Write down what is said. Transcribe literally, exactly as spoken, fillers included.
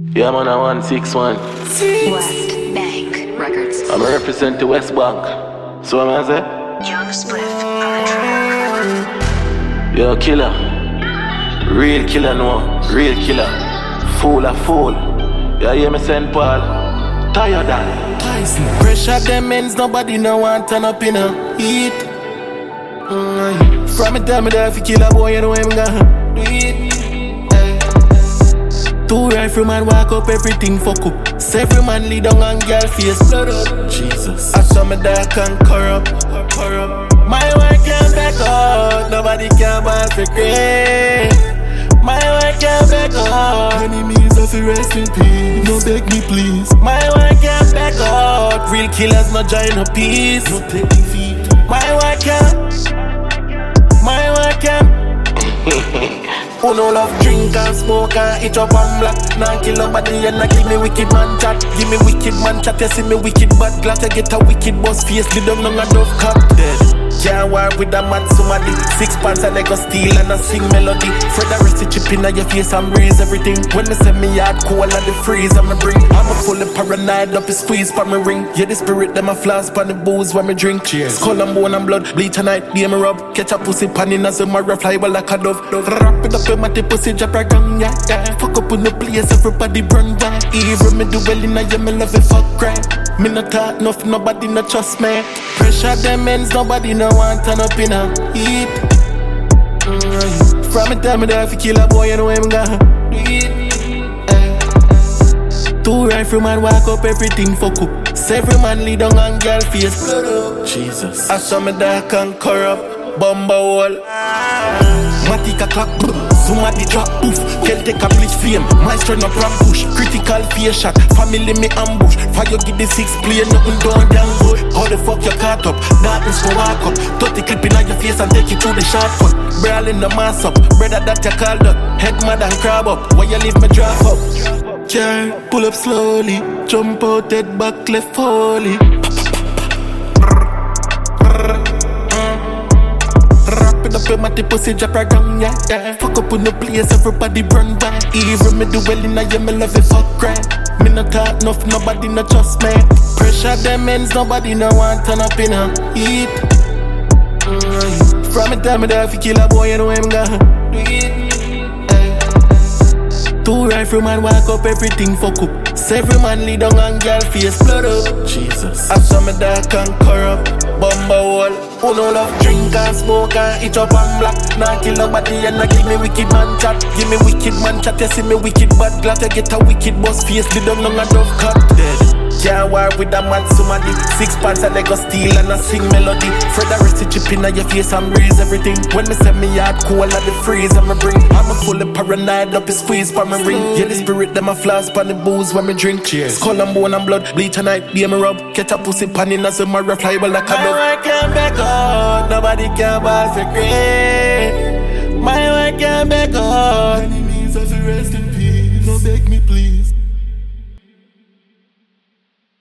Yeah, man, I one six one. West Bank Records. I'm a represent the West Bank. So what am I say? Young Spliff on the track. Yo, killer. Real killer, no. Real killer. Fool a fool. Yeah, hear me saying, Paul? Tired that. Pressure them ends, nobody no want turn up in a heat. Mm. From me tell me that if you kill a boy, you know him gonna do it. Two rifle man walk up, everything fuck up. Several man lead on and girl face blood up. Jesus, I saw me that can corrupt, corrupt. My work can't back up, nobody can buy for great. My work can't back up, enemies of the rest in peace. No beg me please. My work can't back up, real killers no join no peace. No take defeat. My work can't, my work can't. Who no love drink and smoke and eat up and black. Nah kill nobody and nah give me wicked man chat. Give me wicked man chat, you see me wicked bad. Glad to get a wicked boss face, they don't know a dove cut. Dead. Can't war with a mad somebody. Six pants and I go steal and I sing melody. Fred a rest chip in your face and breeze everything. When me say me hard cool and the freeze I'm a bring. I'm a fully paranoid up a squeeze pa me ring. Yeah the spirit them a flash pa the booze when me drink. Cheers. Skull and bone and blood, bleach and night, day me rub. Catch a pussy pan in as a marrow fly well like a dove. Wrap it up in my pussy drop a gun, yeah, yeah. Fuck up in the place, everybody run back. Even me do well in a yeah, me love it, fuck crap. Me not talk enough, nobody no trust me. Pressure them ends, nobody no want turn up in a heat. Mm. From me tell me that if you kill a boy, you know him gonna do it. Uh. Two rifle man walk up, everything fuck up. Several man lead on and girl face blood up. Jesus, I saw me dark and corrupt, bomba wall. Matic a clap, somebody drop poof. Kel take a bleach flame, maestro no ambush. Critical fear shot, family me ambush. Fire give the six play, nothing done damn good. How the fuck you caught up, darkness no walk up. Thirty clip in your face and take you through the shortcut. Brawl in the mass up, brother that you called up. Head mad and crab up, where you leave me drop up. Car, pull up slowly, jump out, head back left holy. Up in my pussy drop a gun, yeah, yeah. Fuck up in the place, everybody run back. Even me do well in a yeah, me love it, fuck crap. Me not talk enough, nobody no trust me. Pressure them ends, nobody no want turn up in a heat. Mm. From me tell me that if you kill a boy, you know him gonna do it. Uh. Two rifle man walk up, everything fuck up. Several man lead on and girl face blood up. Jesus, I saw me dark and corrupt, bomba wall. Who no love drink and smoke and eat up and black. Nah kill nobody and nah give me wicked man chat. Give me wicked man chat, you see me wicked bad. Glad to get a wicked boss face, they don't know a dove cut. Dead. Can't war with a mad somebody. Six pants and I go steal and I sing melody. Fred a rest chip in your face and breeze everything. When me say me hard cool and the freeze I'm a bring. I'm a fully paranoid up a squeeze pa me ring. Yeah the spirit them a flash pa the booze when me drink. Cheers. Skull and bone and blood, bleach and night, day me rub. Catch a pussy pan in as a marrow fly well like a dove. My work can't back up, nobody can buy for great. My work can't back up, enemies of the rest in peace. No beg me please.